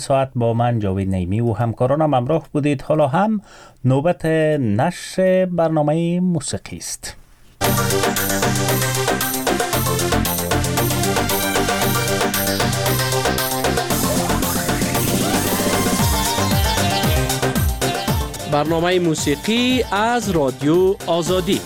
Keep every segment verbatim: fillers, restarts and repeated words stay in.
ساعت با من جاوید نیمی و همکارانم همراه بودید. حالا هم نوبت نشر برنامه موسیقی است. برنامه موسیقی از رادیو آزادی.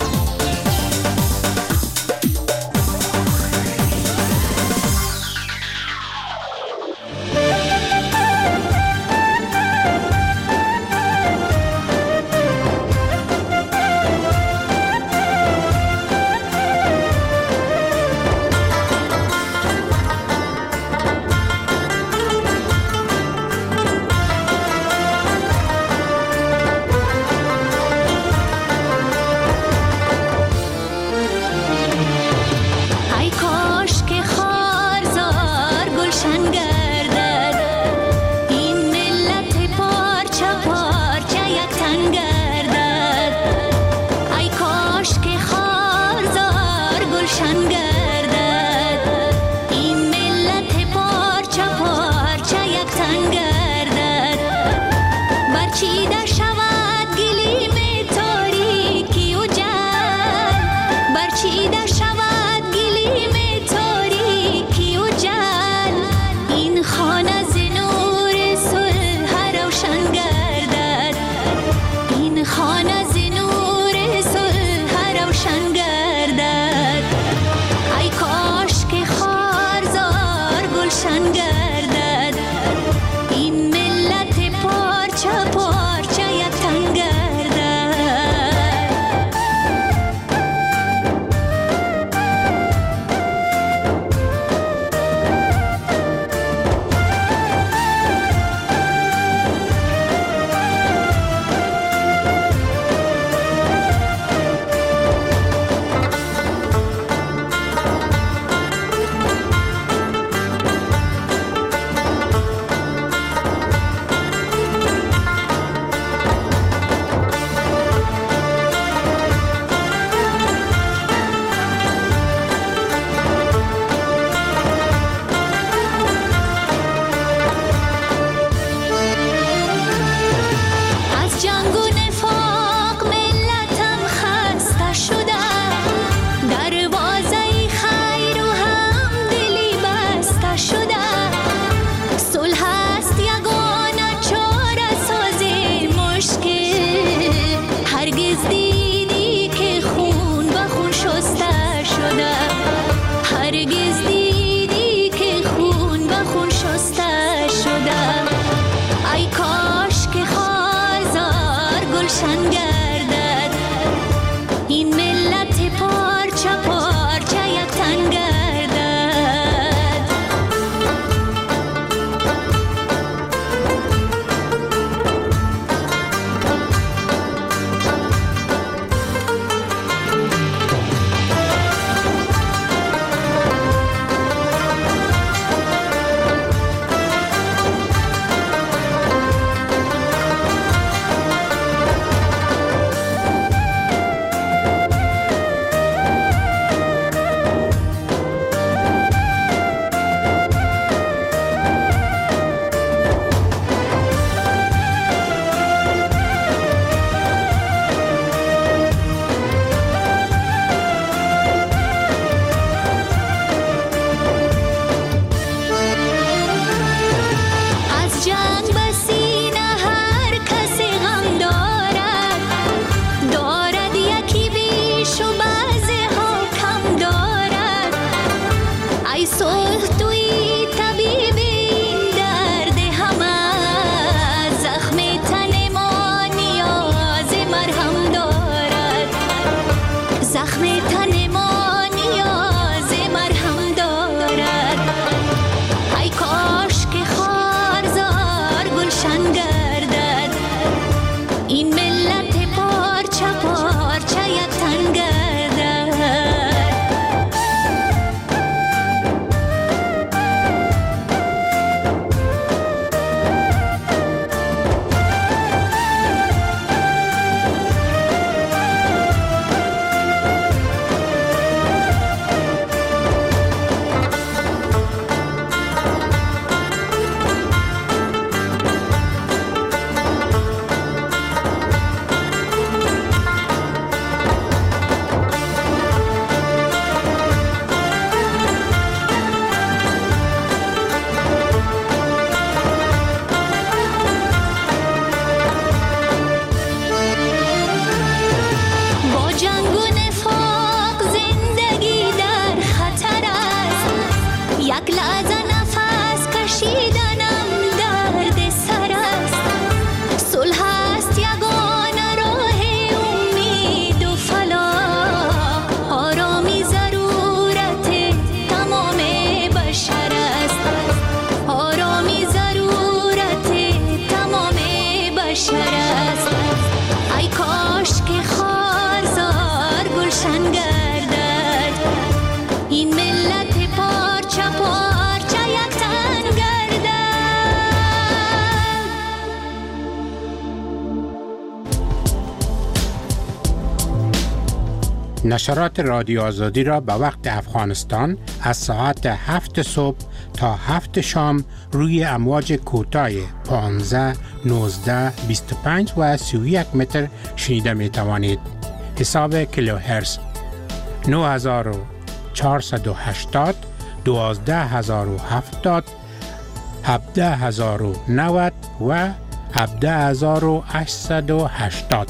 نشرات رادیو آزادی را به وقت افغانستان از ساعت هفت صبح تا هفت شام روی امواج کوتاه پانزده، نوزده، بیست و پنج و سی و یک متر شنیده می توانید. حساب کیلوهرتز نه هزار و چهارصد و هشتاد، دوازده هزار و هفتاد، هفده هزار و نود و هفده هزار و هشتصد و هشتاد.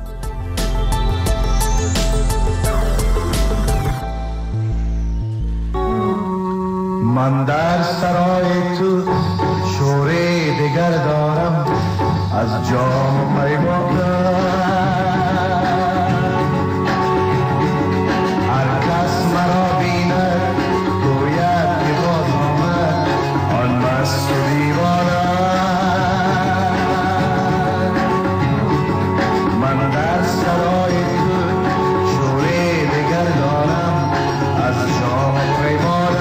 من در سرای تو شوره دگر دارم، از جام پیمان هر کس مرا بیند گوید که باز آمد آن مست و دیوانه. من در سرای تو شوره دگر دارم، از جام پیمان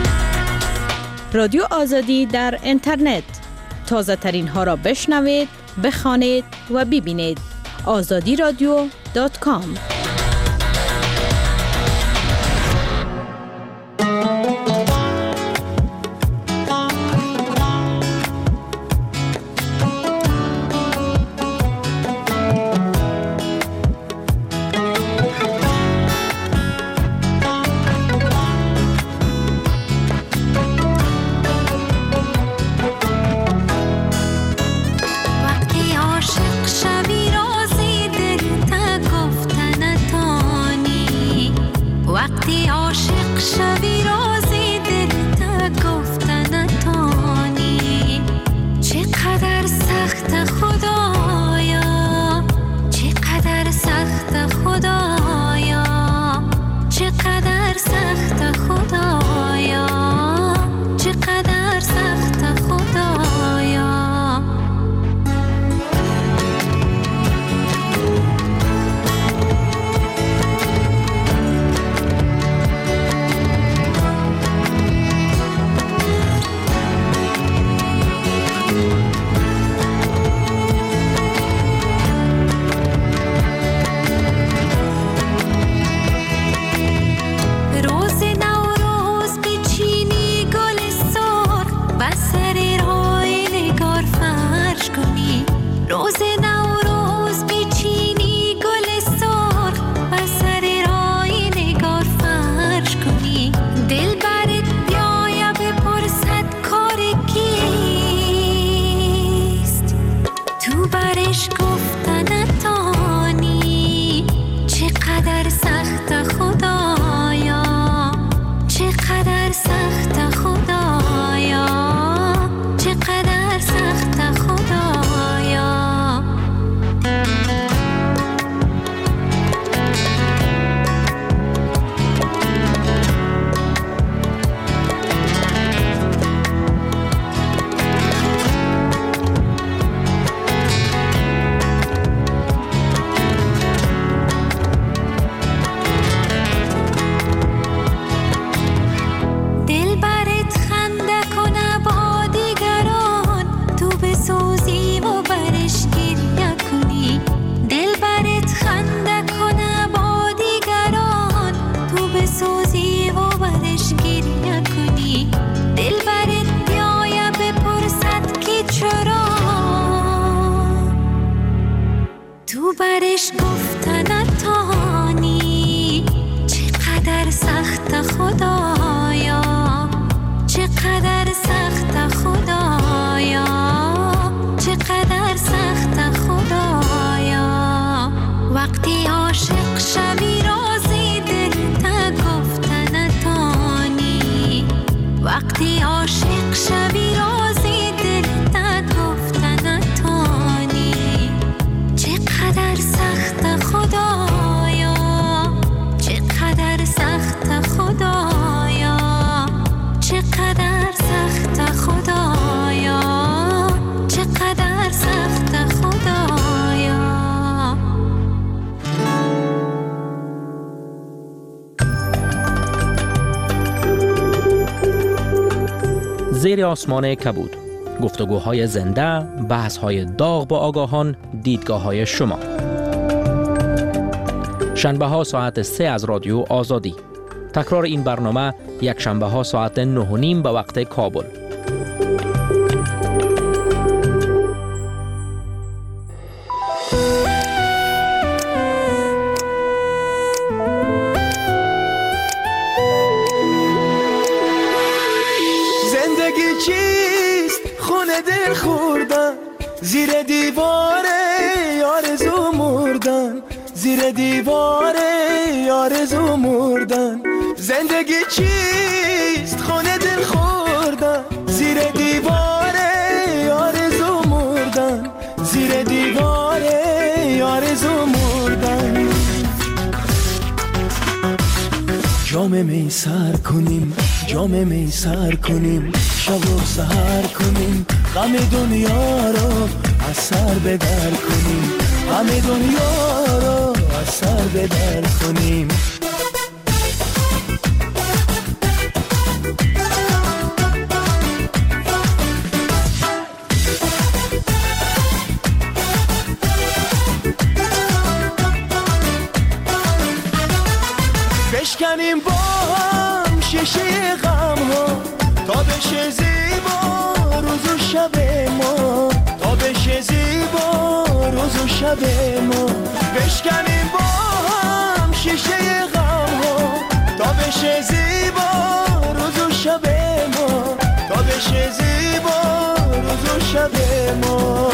رادیو آزادی در اینترنت. تازه ترین ها را بشنوید بخوانید و ببینید. آزادی رادیو دات کام. برش گفتن تانی چقدر سخت خدایا، چقدر سخت خدایا، چقدر سخت خدایا. وقتی عاشق شوی رازی دل تا گفتن تانی، وقتی عاشق شوی رازی دل تا گفتن تانی. چقدر سخت خدایا، چقدر سخت خدایا، چقدر سخت خدایا، چقدر سخت خدایا. زیر آسمان کبود، گفتگوهای زنده، بحث‌های داغ با آگاهان، دیدگاه‌های شما. شنبه ها ساعت سه از رادیو آزادی. تکرار این برنامه یک شنبه ها ساعت نه و نیم به وقت کابل. زندگی چیست؟ خونه دل خوردن، زیر دیواره آرزو مردن، زیر دیواره آرزو مردن. زندگی چیست؟ خونه دل خوردن، زیر دیواره آرزو مردن، زیر دیواره آرزو مردن. جام می سر کنیم، جام می سر کنیم، شب و سحر کنیم، غم دنیا رو از سر بدر کنیم، غم دنیا رو از سر بدر کنیم. بشه زیبا روز و شب ما، تا بشه زیبا روز و شب ما، بشکنیم با هم شیشه غم ها، تا بشه زیبا روز و شب ما، تا بشه زیبا روز و شب ما.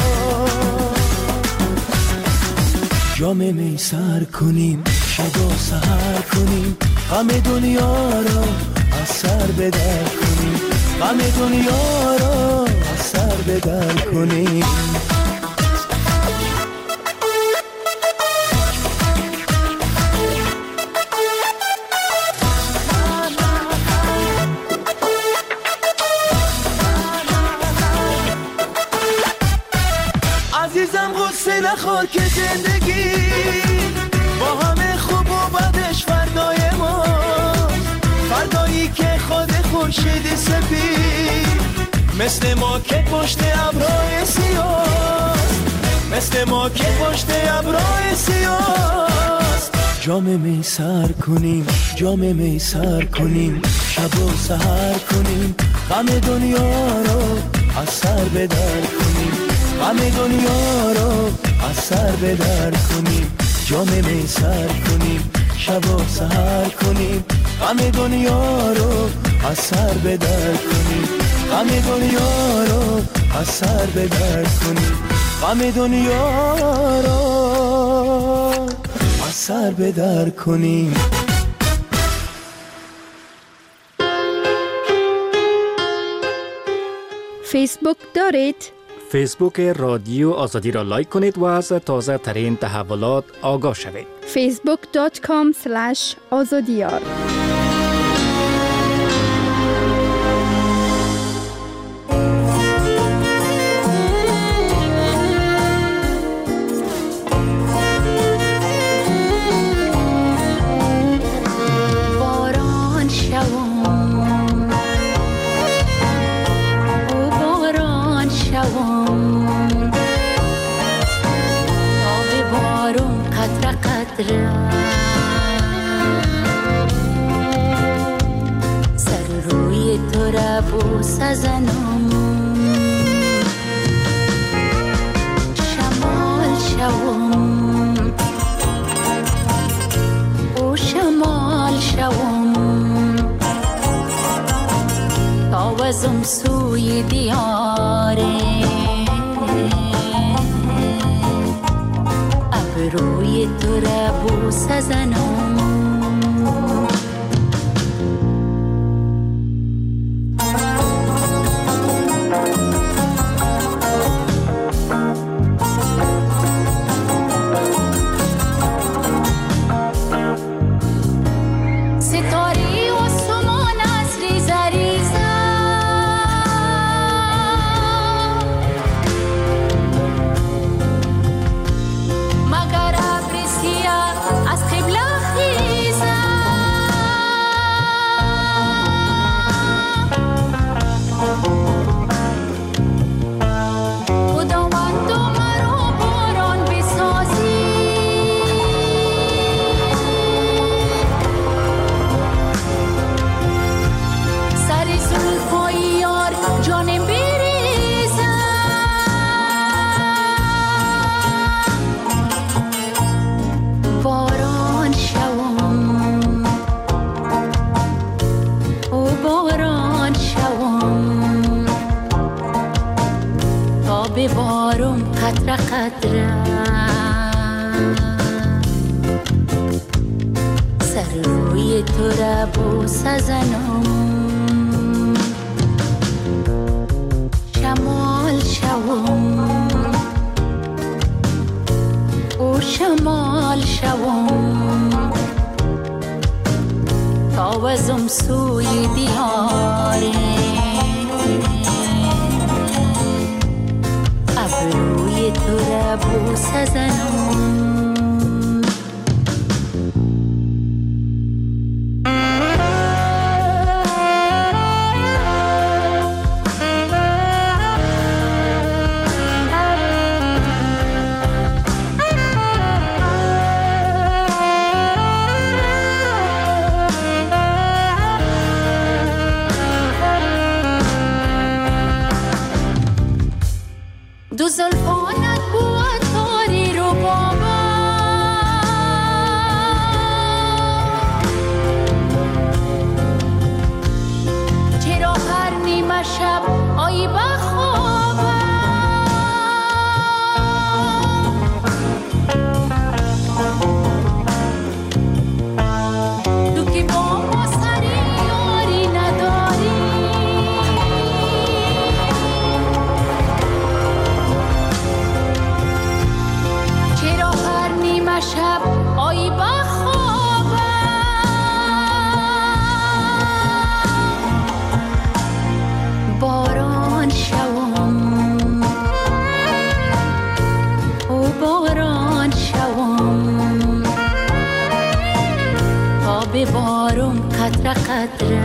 جام می سر کنیم، شب و سحر کنیم، غم دنیا را از سر به در کنیم، غم دنیا را از سر به در کنیم. عزیزم غصه نخور که زندگی با همه خوب و بدش فردای ما، فردایی که خود خورشید سپید مثل ما که پشت ابرهای سیاه، مثل ما که پشت ابرهای سیاه. جام می سر کنیم، جام می سر کنیم، شب و سحر کنیم، غم دنیا رو از سر به در کنیم، غم دنیا رو از سر به در کنیم. جام می سر کنیم، شب و سحر کنیم، غم دنیا رو از سر به در کنیم، غم دنیا رو از سر به در کنیم، غم دنیا رو از سر به در کنیم. فیسبوک دارید؟ فیسبوک رادیو آزادی را لایک کنید و از تازه ترین تحولات آگاه شوید. فیسبوک دات کام اسلش آزادیار. سر روی تو را بوس زنم، شمال شوم او شمال شوم، تا وزم سوی دیاره روی تو را بوس زنم. ستاره و سمان از ریزه ریزه از قبله خیزه، خداوند مرا باران بسازی، سر زلفای یار جانم بریزه، باران شوم او باران شوم، تا ببارم قطره قطره سر روی تو را بوس زنم، شمال شوم او شمال شوم، تا وزم سوی دیاره ابروی تو را بوس زنم. دو زلفانت بود تاری رو بابا چرا هر نیمه شب آیی بخوابم تو که با ما سری یاری نداری چرا هر نیمه شب آیی بخوابم باران شوم او باران شوم تا ببارم قطره قطره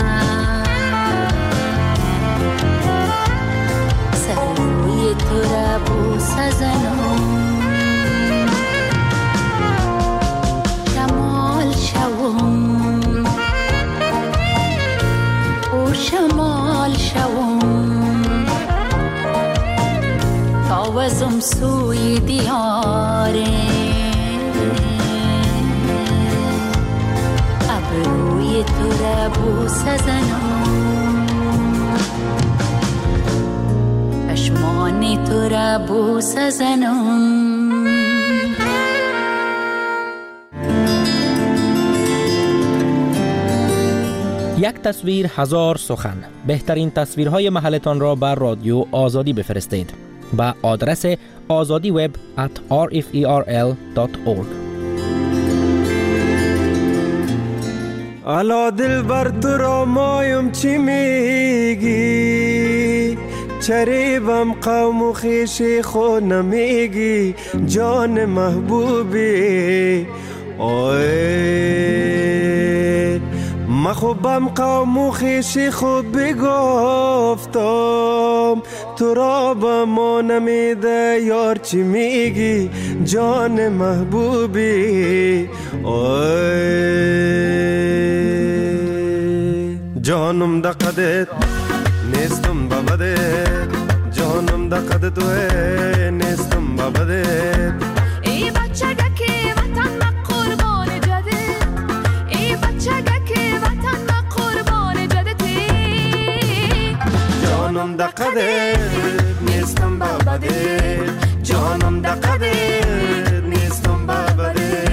سر روی تو را بوسه زنم شمال شوم او شمال شوم تا وزم سوی دیاره ابروی تو را بوسه زنم چشمان تو را بوسه زنم یک تصویر هزار سخن. بهترین تصویرهای محلتان را بر رادیو آزادی بفرستید با آدرس آزادی وب ات آر اف ای آر ال دات اورگ. الا دل بر تو را مایم چی میگی چریبم قوم و خیشی خود نمیگی جان محبوبی اوه مخوبم قوم و خیشی خود بگفتم تو را با ما نمیده یار چی میگی جان محبوبی اوه جانم دقدت نیستم ببدت جانم دقدت توه نیستم ببدت ای بچگه که وطن ما قربان جدت ای بچگه که وطن ما قربان جدتی جانم دقدت نیستم ببدت جانم دقدت نیستم ببدت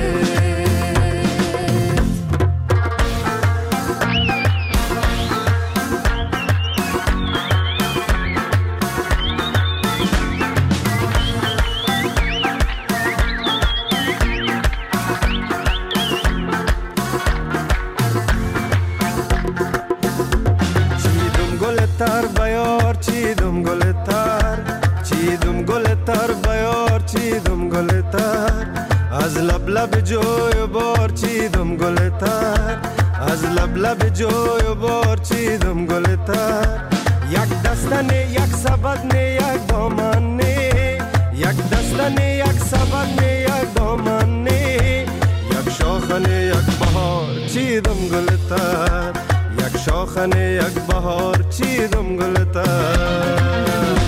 تر بیار چیدم گل تر چیدم گل تر بیار چیدم گل تر از لب لب جوی بار چیدم گل تر از لب لب جوی بار چیدم گل تر یک دستن یک سبد نه یک دامن نه یک دستن یک سبد نه یک دامن نه یک شاخن یک بهار چیدم گل تر یک شاخن یک بهار چیدم گل تر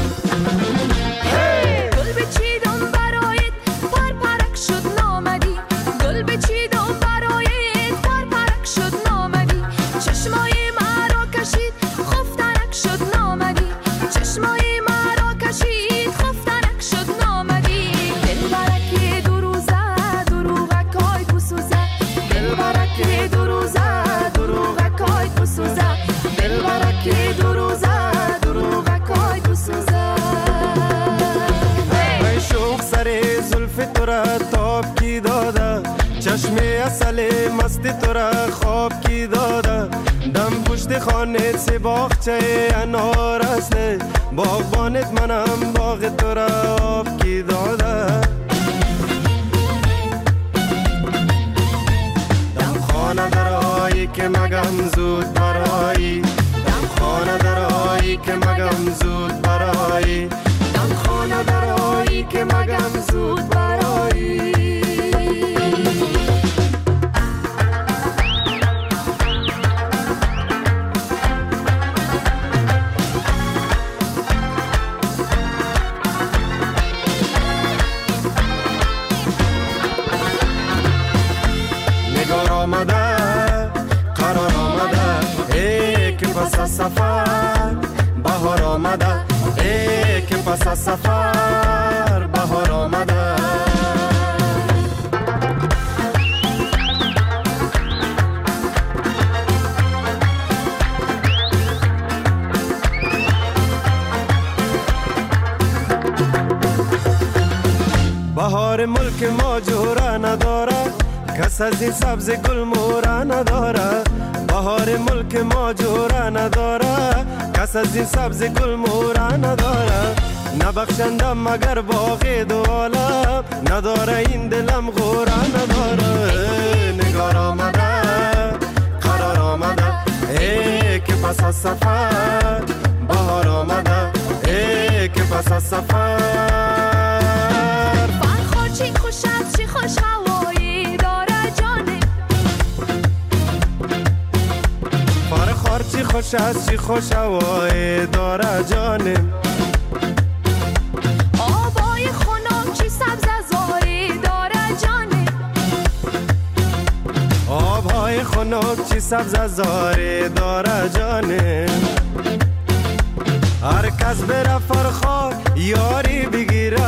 گل بچیدم برایت پر پرک شد نامدی گل بچیدم برایت پر پرک شد نامدی چشمای مرا کشید خفترک شد نامدی چشمای مرا کشید خفترک شد نامدی دل برک دو روزه دروغکای بسوزه دل برک دو روزه دروغکای بسوزه دل برک دو روزه دروغکای بسوزه ای شوق سر زلف تو را تاب کی داده چشم اصل مست تو را خواب کی داده دم پشت خانه سی باغچه انار است باغبانت منم باغ تو را آب کی داده دم خانه درایی که مگم زود برایی دم خانه درایی که مگم زود برایی دم خانه درایی که مگم زود برایی پس از سفر بهار آمده، ای که پس از سفر بهار آمده. بهار ملک ما جورا نداره، کس از این سبز گل مورا نداره. بهار ملک ما جورا نداره، کس از این سبز گل مورا نداره. نبخشنده مگر باغ دو عالم، نداره این دلم غورا نداره. نگار آمده قرار آمده، ای که پس از سفر بهار آمده، ای که پس از سفر. چی خوش است چی خوش هوایی داره جانه، فرخار چی خوش است چی خوش هوایی داره جانه. آبای خنک چی سبز زاری داره جانه، آبهای خنک چی سبز زاری داره جانه. هر کس بره فرخار یاری بگیره،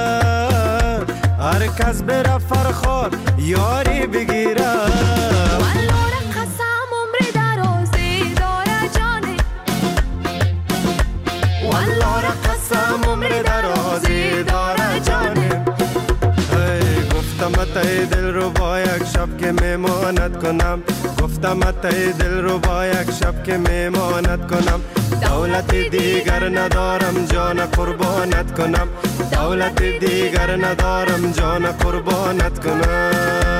هر کس بره فرخار یاری بگیره. والله قسم عمر درازی داره جانه، والله قسم عمر درازی داره جانه. ای گفتم اتای دل رو با یک شب که میمانت کنم، گفتم اتای دل رو با یک شب که میمانت کنم. دولت دیگر ندارم جان قربانت کنم، دولت دیگر ندارم جان قربانت کنم.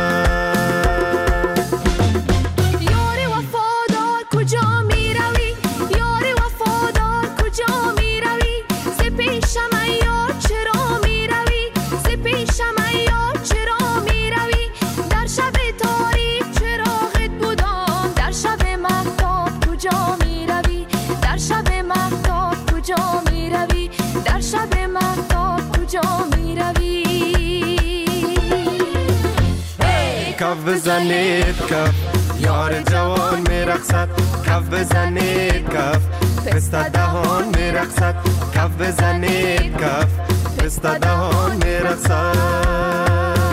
یار وفادار کجا می روی، یار وفادار کجا می روی. ز پیشم ای یار چرا می روی، ز پیشم ای یار چرا می روی. در شب تاریک چراغت بودم، در شب مهتاب کجا می روی، در شب مهتاب کجا می روی، در شب مهتاب کجا می روی. کف بزنید کف یار جوان می رقصد، کف بزنید کف پسته دهان می رقصد، کف بزنید کف پسته دهان می رقصد.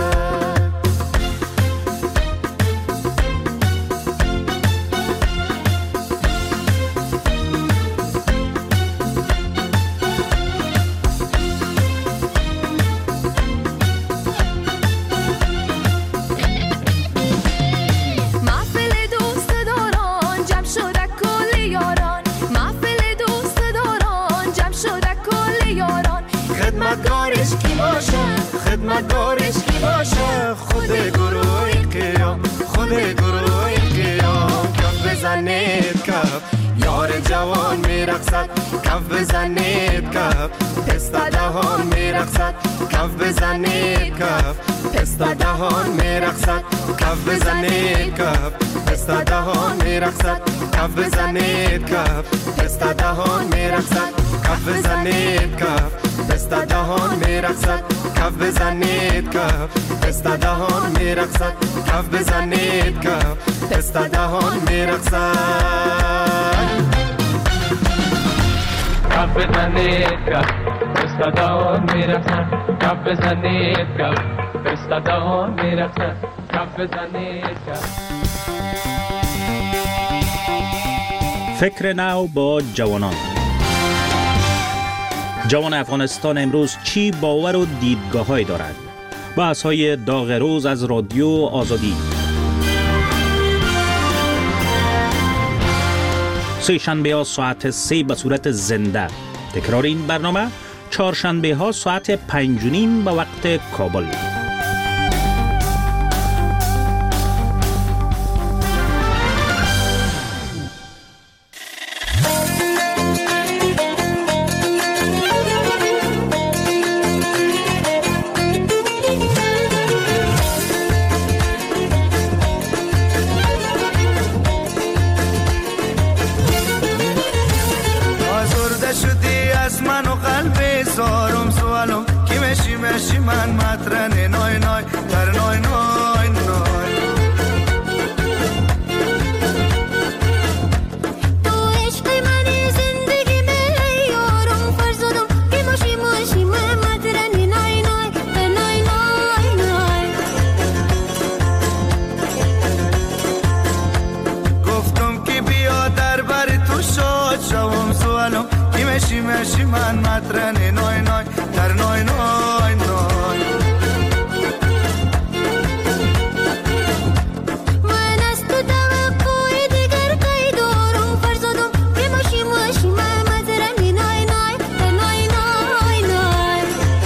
خدمتگارش کی باشه، خدمتگارش کی باشه. خود گروه قیام، خود گروه قیام. کف بزنید کف یار جوان می رقصد، کف بزنید کف پسته دهان می رقصد، کف بزنید کف پسته دهان می رقصد، کف بزنید کف پسته دهان می رقصد، کف بزنید کف پسته دهان می رقصد، کف بزنید کف پسته دهان می رقصد، کف بزنید کف پسته دهان می رقصد، کف بزنید کف پسته دهان می رقصد. کف بزنید کف پسته دهان می رقصد، کف بزنید کف پسته دهان می رقصد، کف بزنید کف. فکر نو با جوانان. جوان افغانستان امروز چی باور و دیدگاه‌هایی دارد؟ بحث‌های داغ روز از رادیو آزادی. سه شنبه ها ساعت سه به صورت زنده. تکرار این برنامه چهارشنبه ها ساعت پنج و نیم به وقت کابل. من مطرن نای نای در نای نای نای. تو عشق سوالم کی مشی مشی من مطرنه نوی نوی در نوی نوی نوی من از تو توقع دیگر قیدارم فرزادم کی مشی مشی من مطرنه نوی نوی در نوی نوی نوی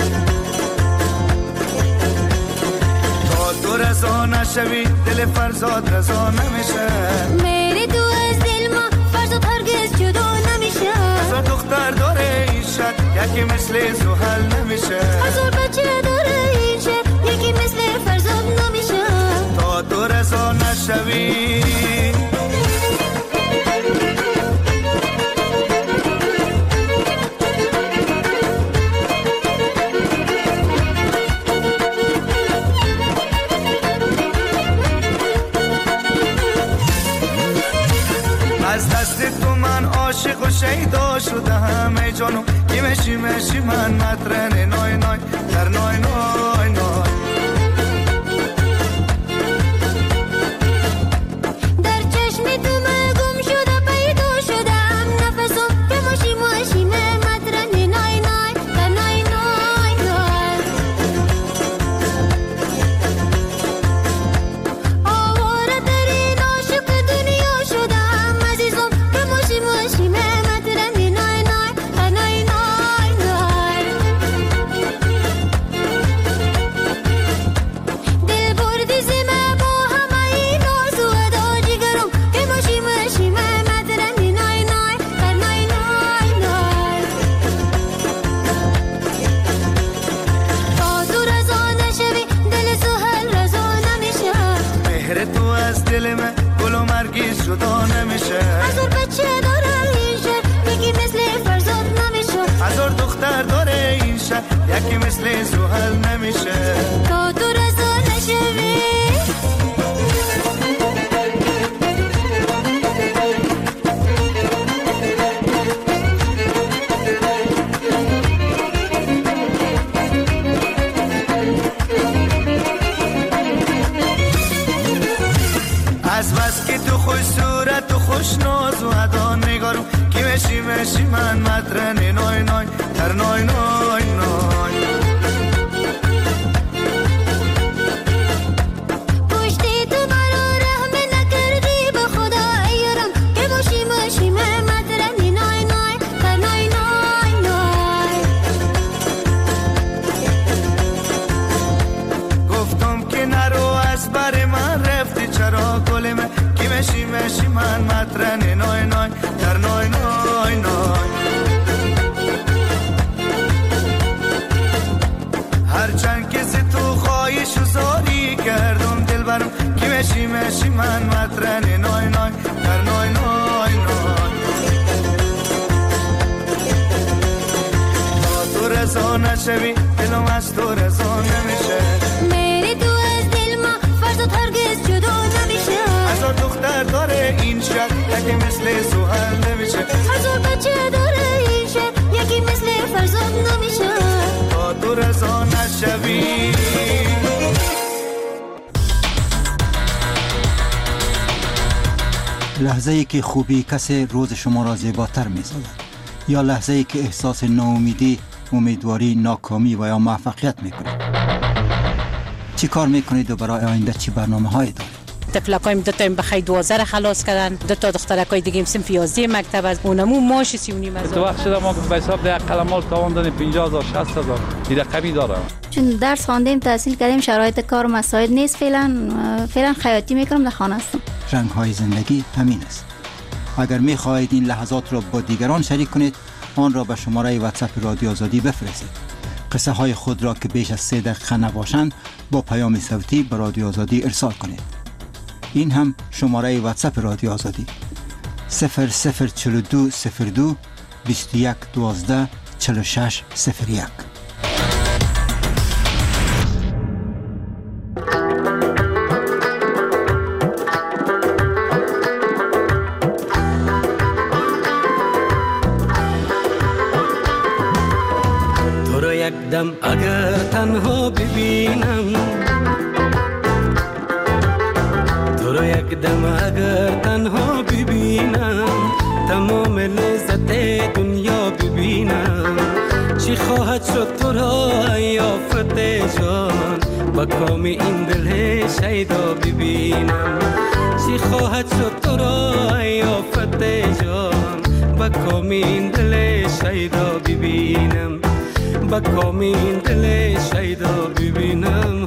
تا تو رضا نشوی دل فرزاد رضا نمیشه میری تو از دل ما فرزاد هرگز جدا نمیشه هزار دختر داره این شهر یکی مثل زحل نمیشه هزار بچه داره این شهر یکی مثل فرزاد نمیشه تا تو رضا نشوی از دست تو من عاشق و شیدا شدم ای جانو کی مشی مشی من مطرنه نوی نوی در نوی نوی نوی در چشم تو من گم شده پیدا شدم نفسم که مشی مشی من مطرنه نوی نوی در نوی نوی نوی آواره ترین عاشق دنیا شدم عزیزم که مشی مشی من مطرنه نوی نوی در نوی نوی نوی دل بردی زمه با همه این آرزو ادا جگرم که مشی مشی من مطرنه نوی نوی در نوی نوی نوی تا تو رضا نشوی دل سهل رضا نمیشه مهر تو از دل من گل و مرگیز جدا نمیشه هزار بچه داره این شهر یکی مثل فرزاد نمیشه هزار دختر داره این شهر یکی مثل زحل نمیشه تا تو رضا نشوی از بس که تو خوش صورت و خوش ناز و ادا نگارم کی مشی مشی من مطرنه نوی نوی در نوی نوی نوی پشتی تو مرا رحم نکردی به خدا ایارم که مشی مشی من مطرنه نوی نوی در نوی نوی نوی گفتم که نرو از بر من رفتی چرا گل من کی مشی مشی من مطرنه نوی نوی در نوی نوی نوی هرچند که ز تو خواهش و زاری کردم دل برم کی مشی مشی من مطرنه نوی نوی در نوی نوی نوی تا تو رضا نشوی دلم از تو رضا نمیشه میری تو از دل ما فرزاد هرگز جدا نمیشه هزار دختر داره این شهر یکی مثل زحل نمیشه هزار بچه داره این شهر یکی مثل فرزاد نمیشه تا تو رضا نشوی لحظه ای که خوبی کسی روز شما را زیباتر می سازد یا لحظه ای که احساس ناامیدی، امیدواری، ناکامی و یا موفقیت می کنید. چی کار می کنید و برای آینده چی برنامه هایی دارید؟ تفلکایم دو تا بخی دوازده را خلاص کردن، دو تا دخترکای دیگه صنف یازده مکتب از اونمو ماش سی و نیم هزار. تو وقت شده ما به حساب ده قلمال تاوان دادیم پنجاه هزار شصت هزار این رقمی داره. چون درس خواندیم تحصیل کردیم شرایط کار مساعد نیست فعلا فعلا خیاطی میکنم در خانه هستم. رنگ های زندگی همین است. اگر می خواهید این لحظات را با دیگران شریک کنید آن را به شماره واتساپ رادیو آزادی بفرستید. قصه های خود را که بیش از سه دقیقه نباشند با پیام صوتی به رادیو آزادی ارسال کنید. این هم شماره واتساپ رادیو آزادی صفر صفر چهل و دو صفر دو بیست و یک دوازده چهل و شش صفر یک. تو رو یک دم اگر تنها ببینم، تو رو یک دم اگر تنها ببینم، تمام لذت خواهد شد تو را یافت جان با کام این دل شیدا ببینم. چی خواهد شد تو را یافت جان با کام این دل شیدا ببینم. با کام این دل شیدا ببینم.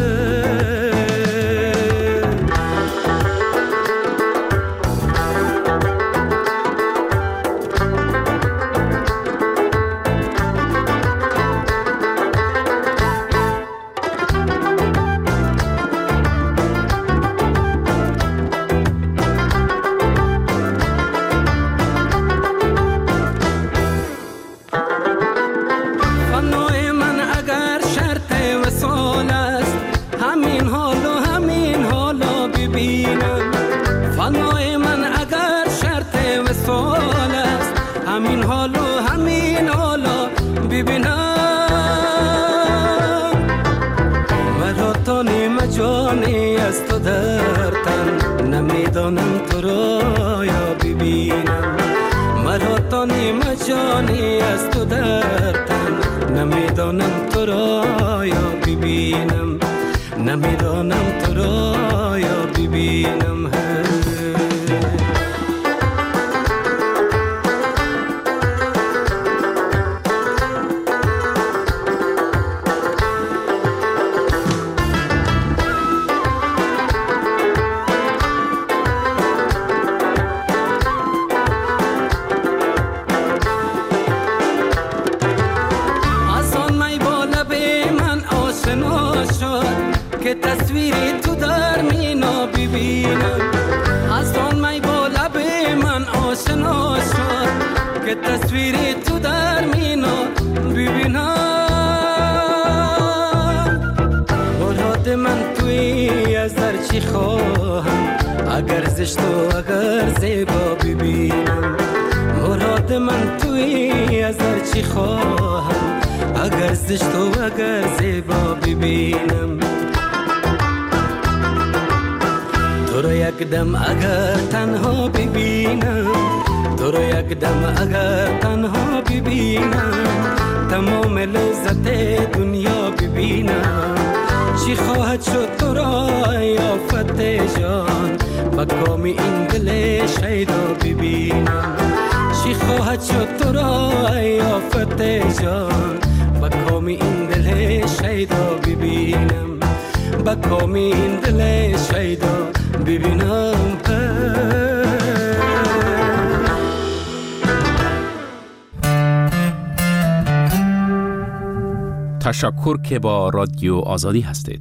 جانی از تو در تن نمیدانم تو را یا ببینم. مرا تا نیم جانی از تو در تن نمیدانم تو را یا ببینم. نمیدانم تو را یا ببینم. که تصویری تو در مینا ببینم. از آن می با لب من آشنا شد که تصویری تو در مینا ببینم. مراد من توی از در چی خواهم اگر زشت و اگر زیبا ببینم. مراد من توی از در چی خواهم اگر زشت و اگر زیبا ببینم. تو رو یک دم اگر تنها ببینم. تو رو یک دم اگر تنها ببینم. تمام لذت دنیا ببینم. چی خواهد شد تو را یافت جان با کام این دل شیدا ببینم. چی خواهد شد تو را یافت جان با کام این دل شیدا ببینم. با کام این دل شیدا ببینم. تشکر که با رادیو آزادی هستید.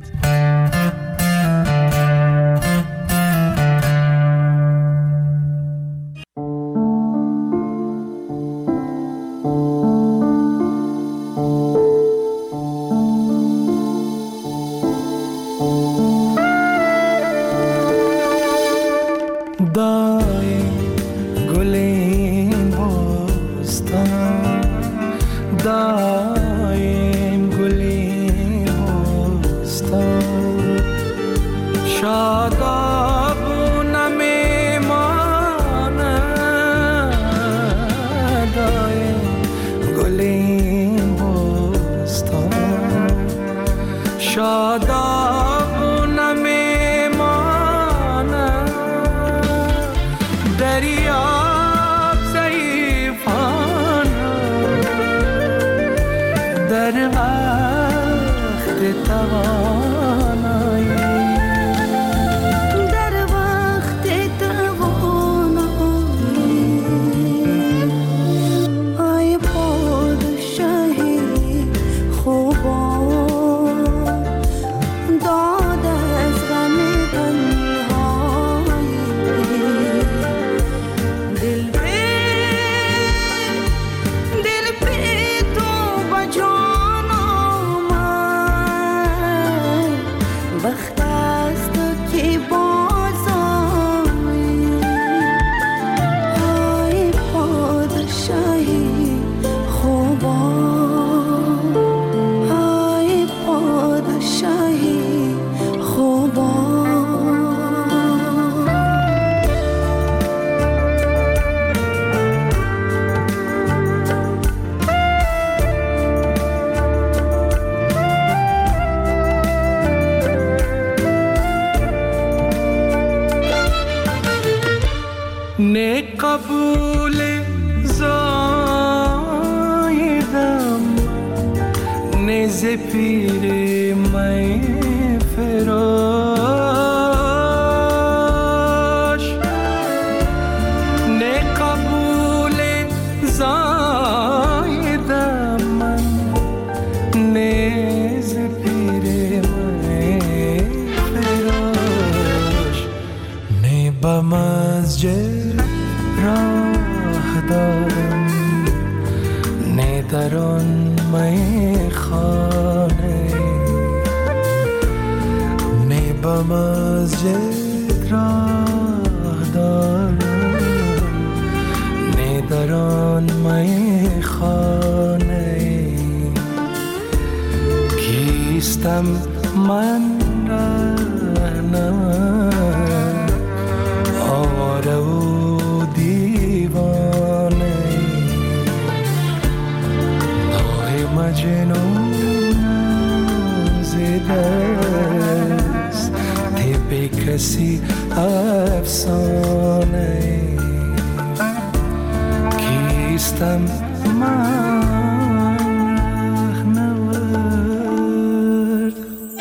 دایم گلی بستان پیر می فراش نه قبول زایده من نیز پیر می فراش نه به مسجد راه دارم نه در آن می خانه نه به مسجد راه دارم نه در آن می خانه کیستم من رهنم آواره و دیوانه مجنون زدست تیپ کسی افسانه کیستم من رهنورد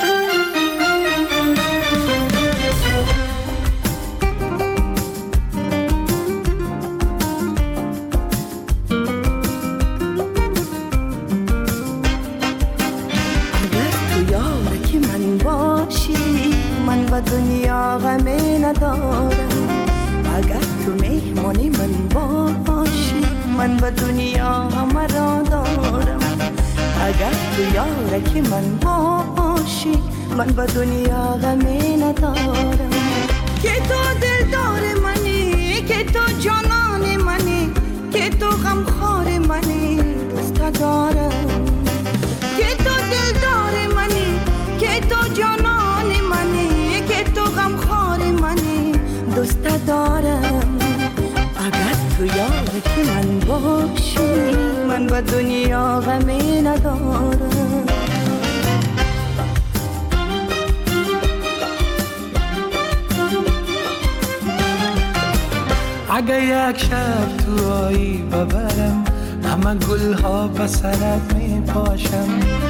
دنیا غمی ندارم اگر تو مهمانی من باشی من به دنیا همه را دارم اگر تو یارکی من باشی من به دنیا غمی ندارم که تو دلدار منی که تو جانان منی که تو غمخوار منی دوست دارم که تو دلدار منی که تو جانان منی تو غمخوار منی دوست دارم اگر تو یارکی من باشی من به دنیا غمی ندارم اگه یک شب تو آیی ببرم همه گلها به سرت می پاشم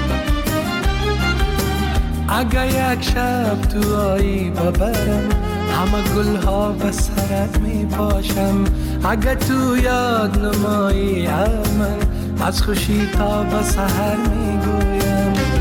اگه یک شب تو آیی ببرم همه گلها به سرت می پاشم اگه تو یاد نمایی من از خوشی تا به سحر می گویم